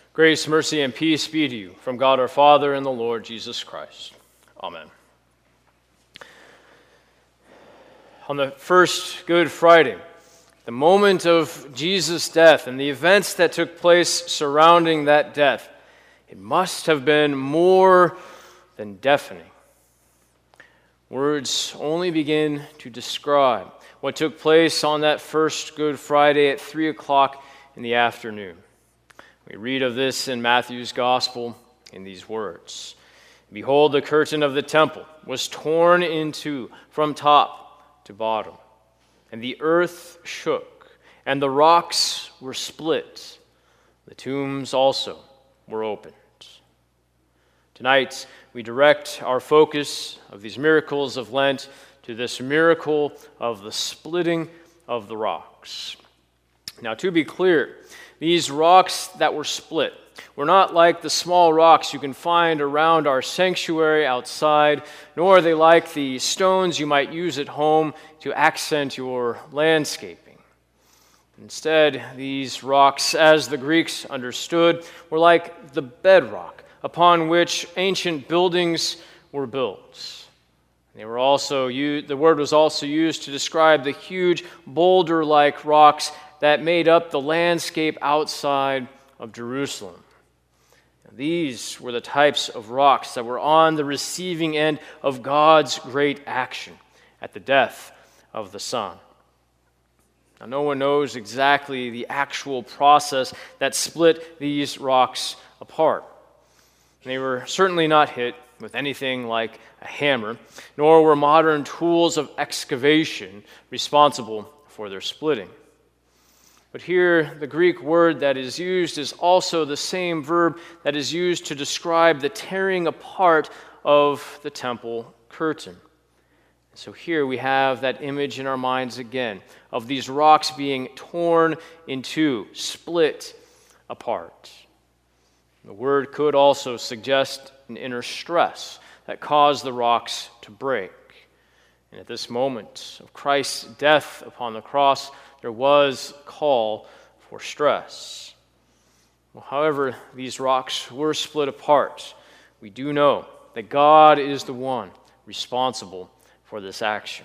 Grace, mercy, and peace be to you from God our Father and the Lord Jesus Christ. Amen. On the first Good Friday, the moment of Jesus' death and the events that took place surrounding that death, it must have been more than deafening. Words only begin to describe what took place on that first Good Friday at 3 o'clock in the afternoon. We read of this in Matthew's Gospel in these words. Behold, the curtain of the temple was torn in two from top to bottom, and the earth shook, and the rocks were split. The tombs also were opened. Tonight, we direct our focus of these miracles of Lent to this miracle of the splitting of the rocks. Now, to be clear, these rocks that were split were not like the small rocks you can find around our sanctuary outside, nor are they like the stones you might use at home to accent your landscaping. Instead, these rocks, as the Greeks understood, were like the bedrock upon which ancient buildings were built. The word was also used to describe the huge boulder-like rocks that made up the landscape outside of Jerusalem. These were the types of rocks that were on the receiving end of God's great action at the death of the Son. Now, no one knows exactly the actual process that split these rocks apart. They were certainly not hit with anything like a hammer, nor were modern tools of excavation responsible for their splitting. But here, the Greek word that is used is also the same verb that is used to describe the tearing apart of the temple curtain. So here we have that image in our minds again of these rocks being torn in two, split apart. The word could also suggest an inner stress that caused the rocks to break. And at this moment of Christ's death upon the cross, there was call for stress. Well, however, these rocks were split apart. We do know that God is the one responsible for this action.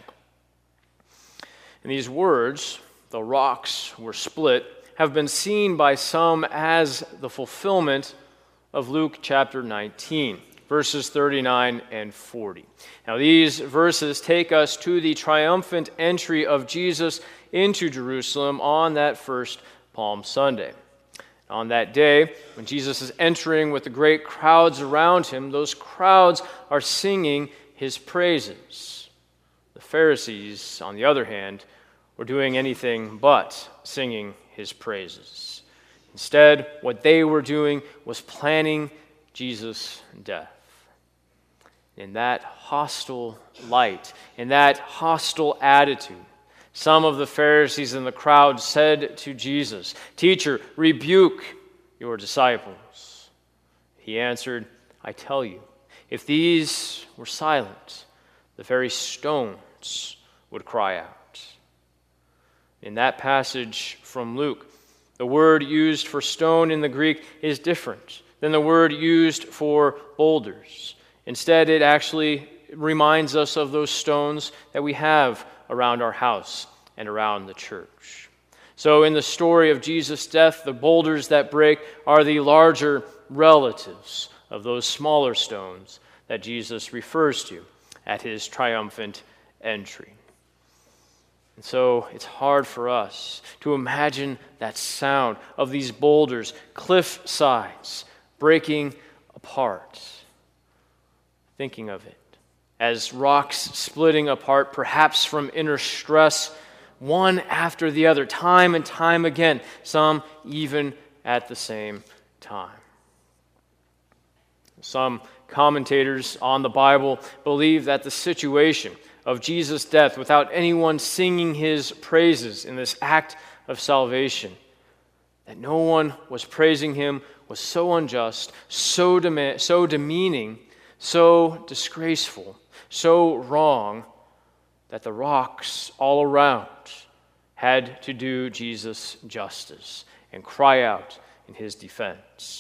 And these words, the rocks were split, have been seen by some as the fulfillment of Luke chapter 19, verses 39 and 40. Now, these verses take us to the triumphant entry of Jesus into Jerusalem on that first Palm Sunday. On that day, when Jesus is entering with the great crowds around him, those crowds are singing his praises. The Pharisees, on the other hand, were doing anything but singing his praises. Instead, what they were doing was planning Jesus' death. In that hostile light, in that hostile attitude, some of the Pharisees in the crowd said to Jesus, "Teacher, rebuke your disciples." He answered, "I tell you, if these were silent, the very stones would cry out." In that passage from Luke, the word used for stone in the Greek is different than the word used for boulders. Instead, it actually reminds us of those stones that we have around our house and around the church. So in the story of Jesus' death, the boulders that break are the larger relatives of those smaller stones that Jesus refers to at his triumphant entry. And so it's hard for us to imagine that sound of these boulders, cliff sides, breaking apart. Thinking of it as rocks splitting apart, perhaps from inner stress, one after the other, time and time again, some even at the same time. Some commentators on the Bible believe that the situation of Jesus' death without anyone singing his praises in this act of salvation, that no one was praising him, was so unjust, so demeaning, so disgraceful, so wrong, that the rocks all around had to do Jesus justice and cry out in his defense.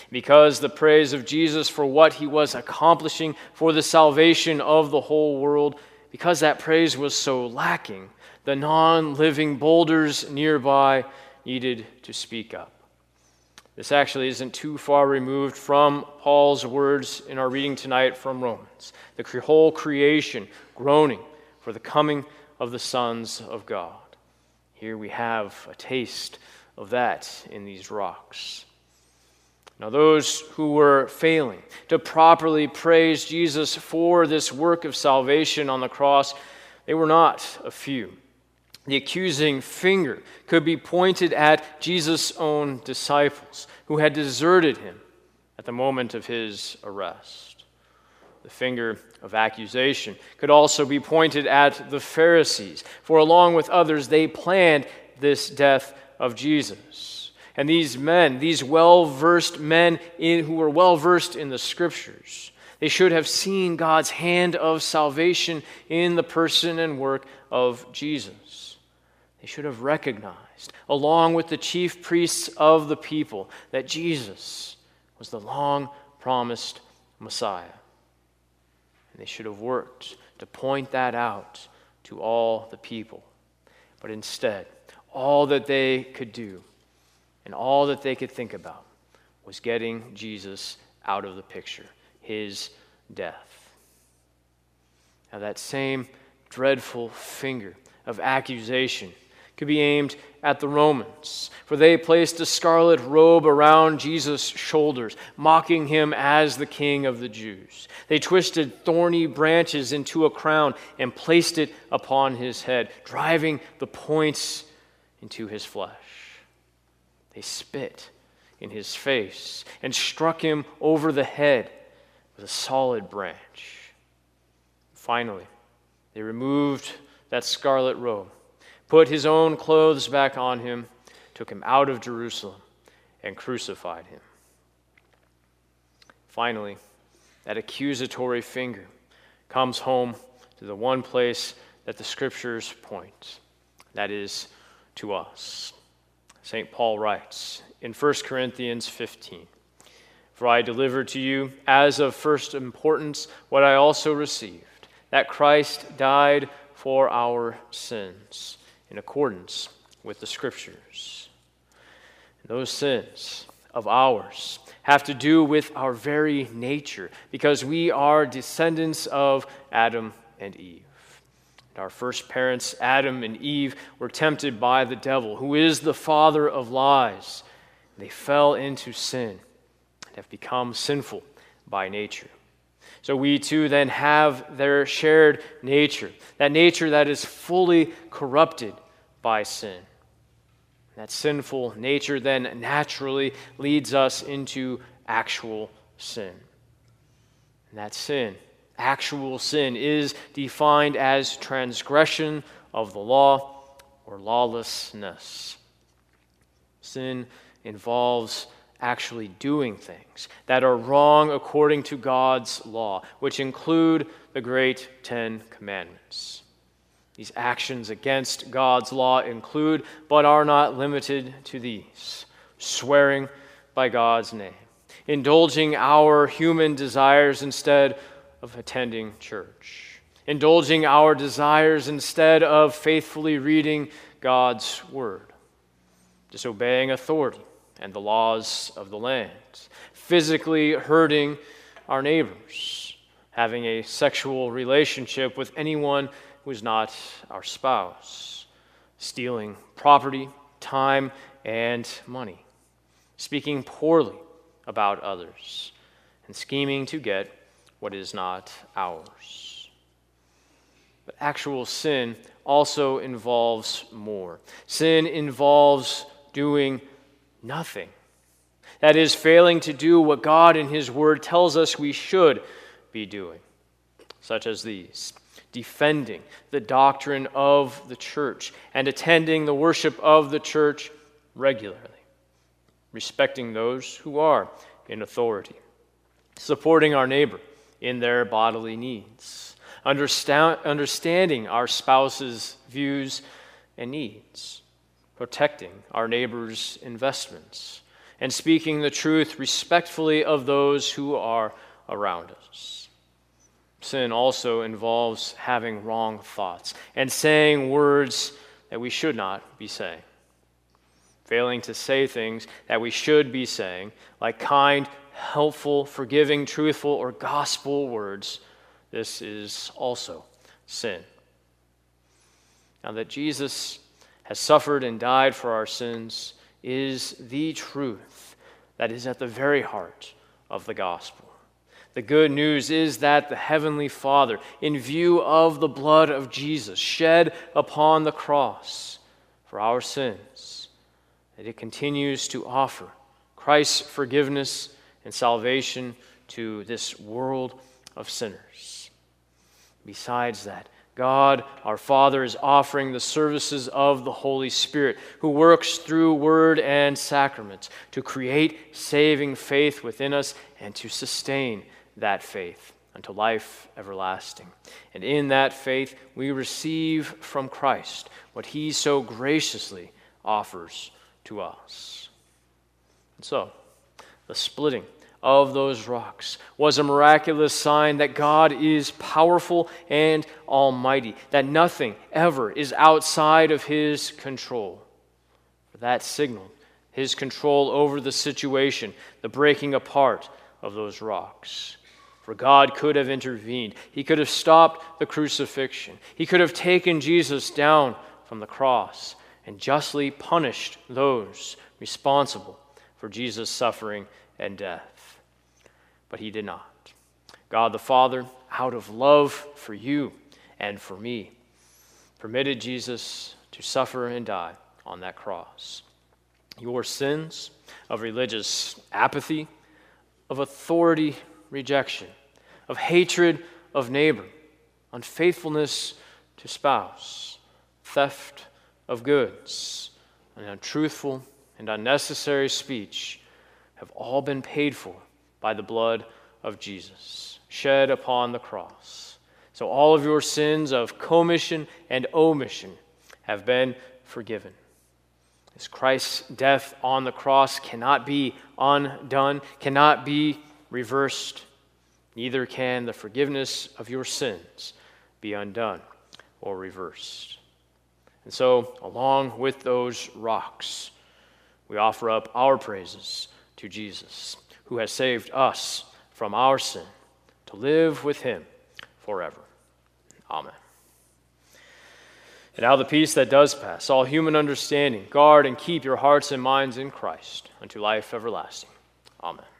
Because the praise of Jesus for what he was accomplishing for the salvation of the whole world, because that praise was so lacking, the non-living boulders nearby needed to speak up. This actually isn't too far removed from Paul's words in our reading tonight from Romans. The whole creation groaning for the coming of the sons of God. Here we have a taste of that in these rocks. Now, those who were failing to properly praise Jesus for this work of salvation on the cross, they were not a few. The accusing finger could be pointed at Jesus' own disciples who had deserted him at the moment of his arrest. The finger of accusation could also be pointed at the Pharisees, for along with others, they planned this death of Jesus. And these men, these well-versed men who were well-versed in the Scriptures, they should have seen God's hand of salvation in the person and work of Jesus. They should have recognized, along with the chief priests of the people, that Jesus was the long-promised Messiah. And they should have worked to point that out to all the people. But instead, all that they could do and all that they could think about was getting Jesus out of the picture, his death. Now that same dreadful finger of accusation could be aimed at the Romans, for they placed a scarlet robe around Jesus' shoulders, mocking him as the king of the Jews. They twisted thorny branches into a crown and placed it upon his head, driving the points into his flesh. They spit in his face and struck him over the head with a solid branch. Finally, they removed that scarlet robe, put his own clothes back on him, took him out of Jerusalem, and crucified him. Finally, that accusatory finger comes home to the one place that the Scriptures point, that is, to us. St. Paul writes in 1 Corinthians 15, "For I delivered to you as of first importance what I also received, that Christ died for our sins, in accordance with the Scriptures." And those sins of ours have to do with our very nature, because we are descendants of Adam and Eve. And our first parents, Adam and Eve, were tempted by the devil, who is the father of lies. They fell into sin and have become sinful by nature. So we too then have their shared nature, that nature that is fully corrupted by sin. That sinful nature then naturally leads us into actual sin. And that sin, actual sin, is defined as transgression of the law or lawlessness. Sin involves actually doing things that are wrong according to God's law, which include the great 10 Commandments. These actions against God's law include, but are not limited to these: swearing by God's name, indulging our human desires instead of attending church, indulging our desires instead of faithfully reading God's word, disobeying authority and the laws of the land, physically hurting our neighbors, having a sexual relationship with anyone who is not our spouse, stealing property, time, and money, speaking poorly about others, and scheming to get what is not ours. But actual sin also involves more. Sin involves doing nothing. That is, failing to do what God in His Word tells us we should be doing, such as these: defending the doctrine of the church and attending the worship of the church regularly, respecting those who are in authority, supporting our neighbor in their bodily needs, understanding our spouse's views and needs, protecting our neighbor's investments, and speaking the truth respectfully of those who are around us. Sin also involves having wrong thoughts and saying words that we should not be saying. Failing to say things that we should be saying, like kind, helpful, forgiving, truthful, or gospel words, this is also sin. Now that Jesus has suffered and died for our sins is the truth that is at the very heart of the gospel. The good news is that the Heavenly Father, in view of the blood of Jesus shed upon the cross for our sins, that it continues to offer Christ's forgiveness and salvation to this world of sinners. Besides that, God, our Father, is offering the services of the Holy Spirit, who works through word and sacraments to create saving faith within us and to sustain that faith unto life everlasting. And in that faith, we receive from Christ what he so graciously offers to us. And so, the splitting of those rocks was a miraculous sign that God is powerful and almighty, that nothing ever is outside of his control. For that signaled his control over the situation, the breaking apart of those rocks. For God could have intervened. He could have stopped the crucifixion. He could have taken Jesus down from the cross and justly punished those responsible for Jesus' suffering and death. But he did not. God the Father, out of love for you and for me, permitted Jesus to suffer and die on that cross. Your sins of religious apathy, of authority rejection, of hatred of neighbor, unfaithfulness to spouse, theft of goods, and untruthful and unnecessary speech have all been paid for by the blood of Jesus, shed upon the cross. So all of your sins of commission and omission have been forgiven. As Christ's death on the cross cannot be undone, cannot be reversed, neither can the forgiveness of your sins be undone or reversed. And so, along with those rocks, we offer up our praises to Jesus, who has saved us from our sin, to live with him forever. Amen. And now the peace that does pass all human understanding, guard and keep your hearts and minds in Christ unto life everlasting. Amen.